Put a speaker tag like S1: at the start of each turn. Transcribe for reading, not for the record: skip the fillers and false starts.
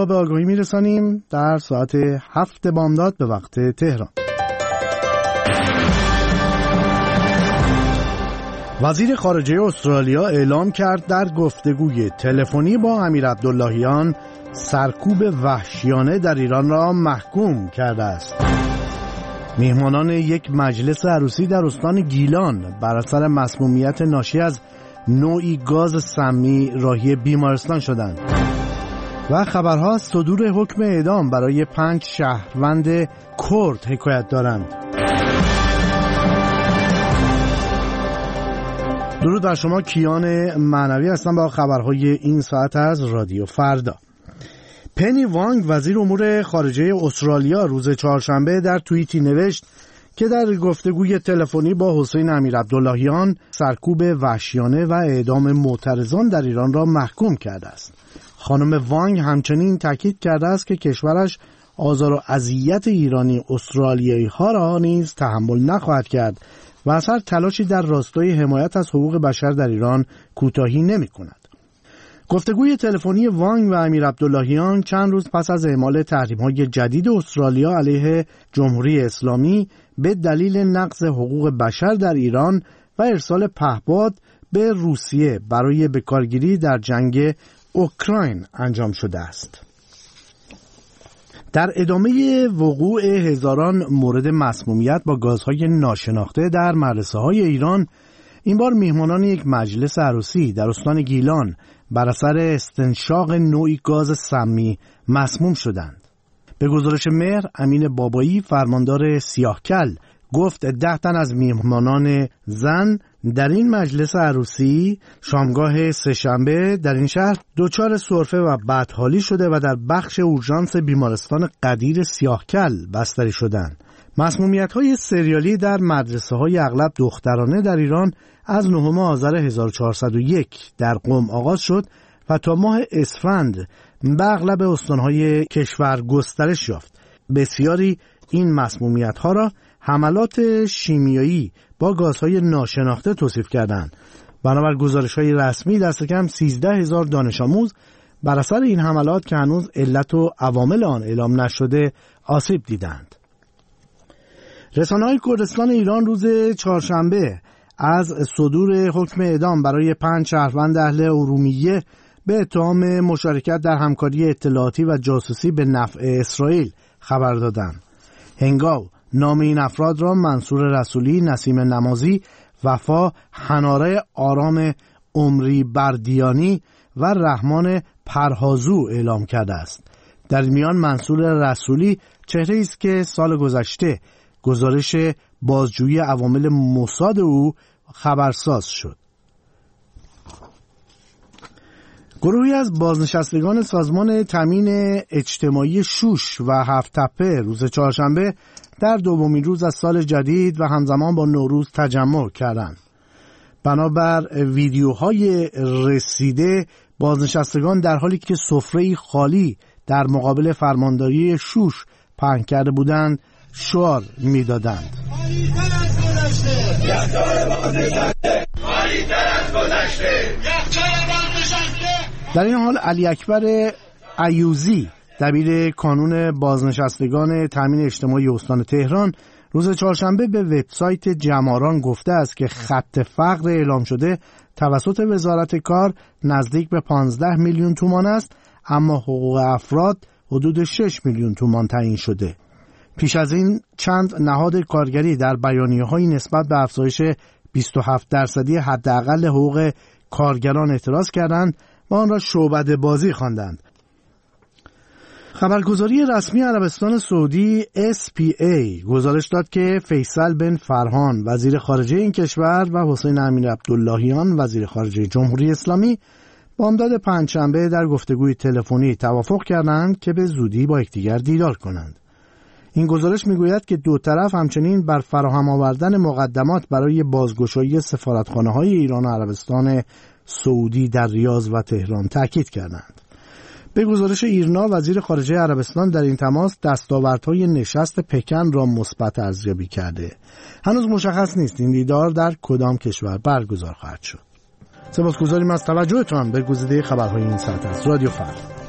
S1: را به آگاهی میرسانیم در ساعت 7 بامداد به وقت تهران. وزیر خارجه استرالیا اعلام کرد در گفتگوی تلفنی با امیر عبداللهیان سرکوب وحشیانه در ایران را محکوم کرده است. میهمانان یک مجلس عروسی در استان گیلان بر اثر مسمومیت ناشی از نوعی گاز سمی راهی بیمارستان شدند و خبرها از صدور حکم اعدام برای 5 شهروند کرد حکایت دارند. درود بر شما، کیان معنوی هستم با خبرهای این ساعت از رادیو فردا. پنی وانگ وزیر امور خارجه استرالیا روز چهارشنبه در توییتی نوشت که در گفتگوی تلفنی با حسین امیر عبداللهیان سرکوب وحشیانه و اعدام معترضان در ایران را محکوم کرده است. خانم وانگ همچنین تاکید کرده است که کشورش آزار و اذیت ایرانی استرالیایی ها را نیز تحمل نخواهد کرد و از هر تلاشی در راستای حمایت از حقوق بشر در ایران کوتاهی نمی کند. گفتگوی تلفنی وانگ و امیر عبداللهیان چند روز پس از اعمال تحریم‌های جدید استرالیا علیه جمهوری اسلامی به دلیل نقض حقوق بشر در ایران و ارسال پهپاد به روسیه برای بکارگیری در جنگ اوکراین انجام شده است. در ادامه وقوع هزاران مورد مسمومیت با گازهای ناشناخته در مدرسه‌های ایران، این بار میهمانان یک مجلس عروسی در استان گیلان بر اثر استنشاق نوعی گاز سمی مسموم شدند. به گزارش مهر امین بابایی فرماندار سیاهکل گفت 10 تن از میهمانان زن در این مجلس عروسی شامگاه سه‌شنبه در این شهر دچار سرفه و بدحالی شده و در بخش اورژانس بیمارستان قدیر سیاهکل بستری شدند. مسمومیت‌های سریالی در مدرسه‌های اغلب دخترانه در ایران از 9 آذر 1401 در قم آغاز شد و تا ماه اسفند به اغلب استان‌های کشور گسترش یافت. بسیاری این مسمومیت‌ها را حملات شیمیایی با گازهای ناشناخته توصیف کردند. بنابر گزارش‌های رسمی دست کم 13,000 دانش آموز بر اثر این حملات که هنوز علت و عوامل آن اعلام نشده آسیب دیدند. رسانه‌های کردستان ایران روز چهارشنبه از صدور حکم اعدام برای 5 شهروند اهل ارومیه به اتهام مشارکت در همکاری اطلاعاتی و جاسوسی به نفع اسرائیل خبر دادند. هنگام نام این افراد را منصور رسولی، نسیم نمازی، وفا حناره، آرام عمری بردیانی و رحمان پرهازو اعلام کرده است. در میان منصور رسولی چهره‌ای است که سال گذشته گزارش بازجویی عوامل موساد او خبرساز شد. گروهی از بازنشستگان سازمان تامین اجتماعی شوش و هفت‌تپه روز چهارشنبه در دومین روز از سال جدید و همزمان با نوروز تجمع کردند. بنابر ویدیوهای رسیده، بازنشستگان در حالی که سفره‌ای خالی در مقابل فرمانداری شوش پهن کرده بودند شعار می‌دادند. در این حال علی اکبر ایوزی دبیر کانون بازنشستگان تامین اجتماعی استان تهران روز چهارشنبه به وبسایت جماران گفته است که خط فقر اعلام شده توسط وزارت کار نزدیک به 15 میلیون تومان است، اما حقوق افراد حدود 6 میلیون تومان تعیین شده. پیش از این چند نهاد کارگری در بیانیه‌های نسبت به افزایش 27% حداقل حقوق کارگران اعتراض کردند و آن را شعبده بازی خواندند. خبرگزاری رسمی عربستان سعودی SPA گزارش داد که فیصل بن فرحان وزیر خارجه این کشور و حسین امیر عبداللهیان وزیر خارجه جمهوری اسلامی بامداد پنجشنبه در گفتگوی تلفنی توافق کردند که به زودی با یکدیگر دیدار کنند. این گزارش میگوید که دو طرف همچنین بر فراهم آوردن مقدمات برای بازگشایی سفارتخانه‌های ایران و عربستان سعودی در ریاض و تهران تاکید کردند. به گزارش ایرنا وزیر خارجه عربستان در این تماس دستاوردهای نشست پکن را مثبت ارزیابی کرده. هنوز مشخص نیست این دیدار در کدام کشور برگزار خواهد شد. سپاسگزاریم از توجهتان به گزیده خبرهای این ساعت از رادیو فردا.